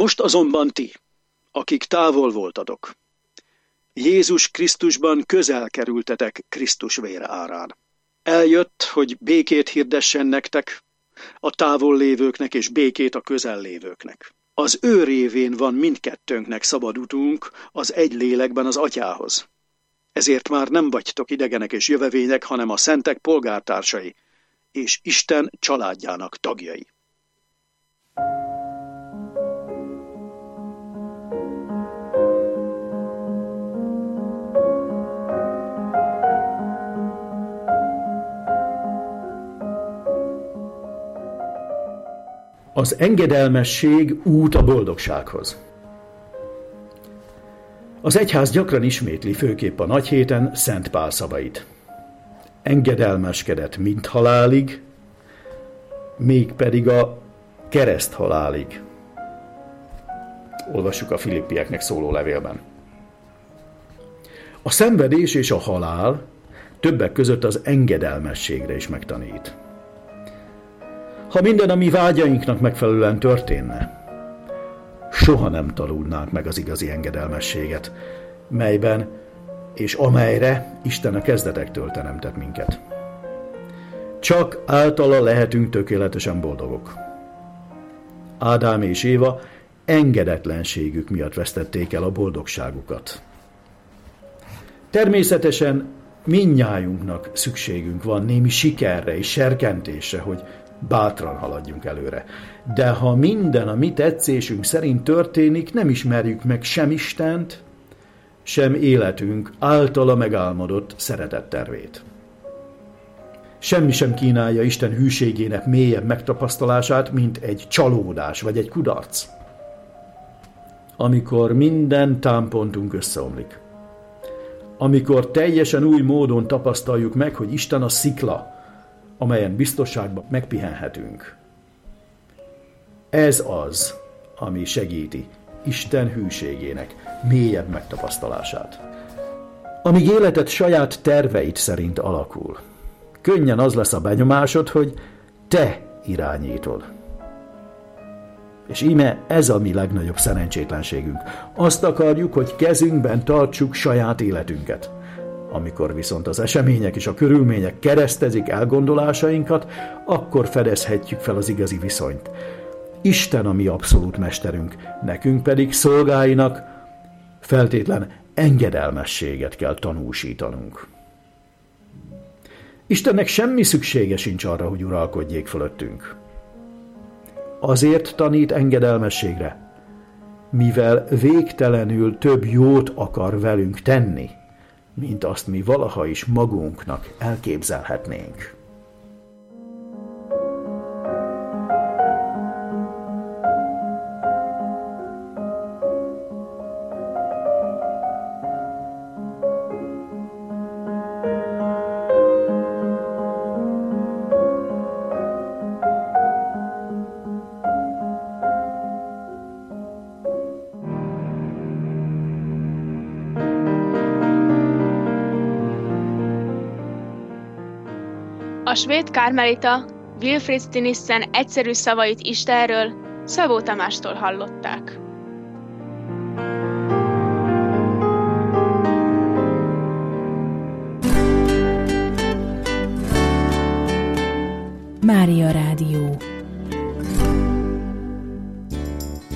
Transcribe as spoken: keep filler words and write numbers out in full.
Most azonban ti, akik távol voltatok, Jézus Krisztusban közel kerültetek Krisztus vére árán. Eljött, hogy békét hirdessen nektek, a távol lévőknek és békét a közel lévőknek. Az ő révén van mindkettőnknek szabad utunk az egy lélekben az Atyához. Ezért már nem vagytok idegenek és jövevények, hanem a szentek polgártársai, és Isten családjának tagjai. Az engedelmesség út a boldogsághoz. Az egyház gyakran ismétli, főképp a nagyhéten, Szent Pál szavait. Engedelmeskedett mind halálig, mégpedig a kereszt halálig. Olvassuk a Filippieknek szóló levélben. A szenvedés és a halál többek között az engedelmességre is megtanít. Ha minden a mi vágyainknak megfelelően történne, soha nem tanulnánk meg az igazi engedelmességet, melyben és amelyre Isten a kezdetektől teremtett minket. Csak általa lehetünk tökéletesen boldogok. Ádám és Éva engedetlenségük miatt vesztették el a boldogságukat. Természetesen mindnyájunknak szükségünk van némi sikerre és serkentésre, hogy bátran haladjunk előre. De ha minden a mi tetszésünk szerint történik, nem ismerjük meg sem Istent, sem életünk általa megálmodott szeretettervét. Semmi sem kínálja Isten hűségének mélyebb megtapasztalását, mint egy csalódás vagy egy kudarc. Amikor minden támpontunk összeomlik. Amikor teljesen új módon tapasztaljuk meg, hogy Isten a szikla, amelyen biztonságban megpihenhetünk. Ez az, ami segíti Isten hűségének mélyebb megtapasztalását. Amíg életed saját terveid szerint alakul, könnyen az lesz a benyomásod, hogy te irányítod. És íme ez a mi legnagyobb szerencsétlenségünk. Azt akarjuk, hogy kezünkben tartsuk saját életünket. Amikor viszont az események és a körülmények keresztezik elgondolásainkat, akkor fedezhetjük fel az igazi viszonyt. Isten a mi abszolút mesterünk, nekünk pedig szolgáinak feltétlen engedelmességet kell tanúsítanunk. Istennek semmi szüksége sincs arra, hogy uralkodjék fölöttünk. Azért tanít engedelmességre, mivel végtelenül több jót akar velünk tenni, mint azt mi valaha is magunknak elképzelhetnénk. A svéd kármelita Wilfrid Stinissen egyszerű szavait Istenről Szabó Tamástól hallották. Mária Rádió.